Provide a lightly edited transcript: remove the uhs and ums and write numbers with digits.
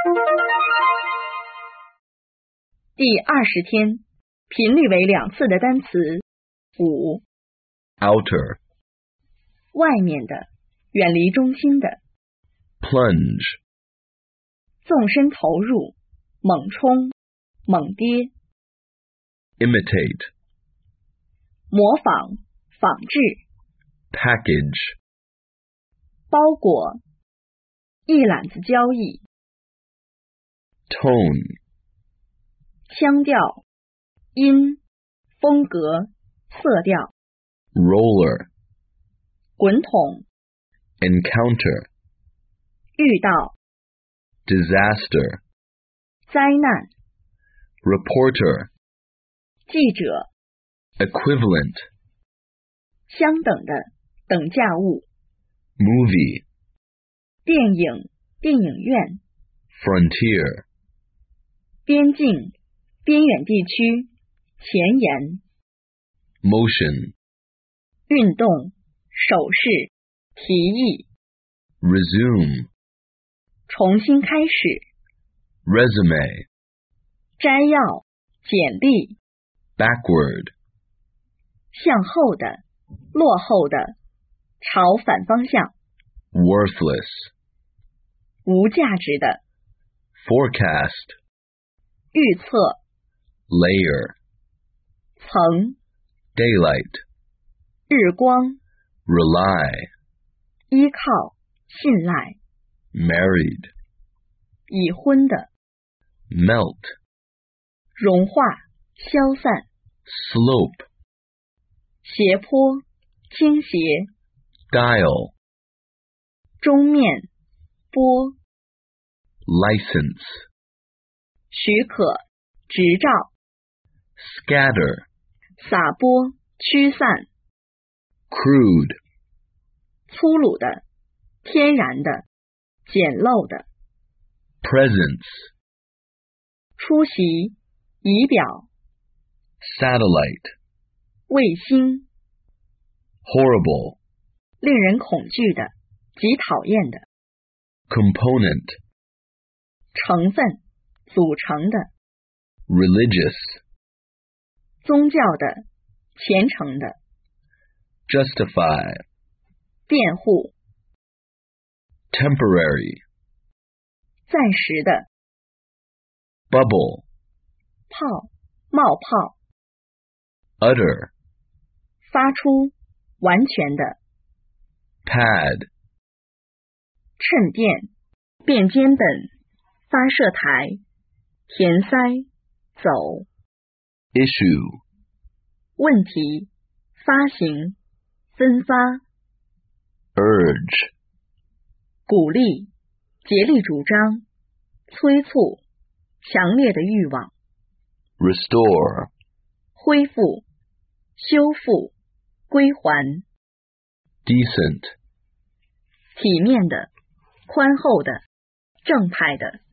第20天，频率为2次的单词5。 outer, 外面的，远离中心的。 plunge, 纵身投入，猛冲，猛跌。 imitate, 模仿，仿制。 package, 包裹，一揽子交易。 tone, 腔调，音，风格，色调。 roller, 滚筒， encounter, 遇到， disaster, 灾难。 reporter, 记者， equivalent, 相等的，等价物。 movie, 电影，电影院。 frontier, 边境，边远地区，前沿。 motion, 运动，手势，提议。 resume, 重新开始。 resume, 摘要，简历。 backward, 向后的，落后的，朝反方向。 worthless, 无价值的。 forecast, 预测。 layer, 层。 daylight, 日光。 rely, 依靠，信赖。 married, 已婚的。 melt, 融化，消散。 slope, 斜坡，倾斜。 dial, 中面，波。 license, 许可，执照。 scatter, 撒播，驱散。 crude, 粗鲁的，天然的，简陋的。 presence, 出席，仪表。 satellite, 卫星。 horrible, 令人恐惧的，极讨厌的。 component, 成分，组成的。 religious, 宗教的，虔诚的。 justify, 辩护。 temporary, 暂时的。 bubble, 泡，冒泡。 utter, 发出，完全的。 pad, 衬垫，便笺本，发射台，填塞，走。 issue, 问题，发行，分发。 urge, 鼓励，竭力主张，催促，强烈的欲望。 restore, 恢复，修复，归还。 decent, 体面的，宽厚的，正派的。